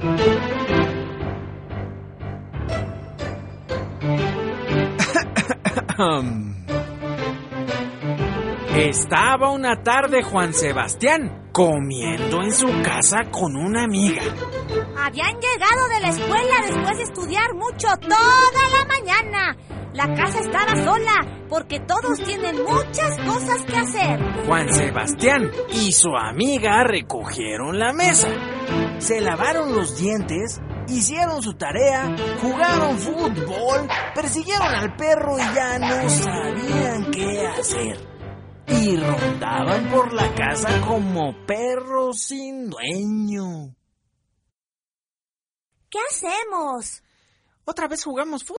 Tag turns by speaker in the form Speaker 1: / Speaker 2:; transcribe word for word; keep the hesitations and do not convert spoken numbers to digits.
Speaker 1: Estaba una tarde Juan Sebastián comiendo en su casa con una amiga.
Speaker 2: Habían llegado de la escuela después de estudiar mucho toda la mañana. La casa estaba sola porque todos tienen muchas cosas que hacer.
Speaker 1: Juan Sebastián y su amiga recogieron la mesa, se lavaron los dientes, hicieron su tarea, jugaron fútbol, persiguieron al perro y ya no sabían qué hacer. Y rondaban por la casa como perros sin dueño.
Speaker 2: ¿Qué hacemos?
Speaker 1: Otra vez jugamos fútbol.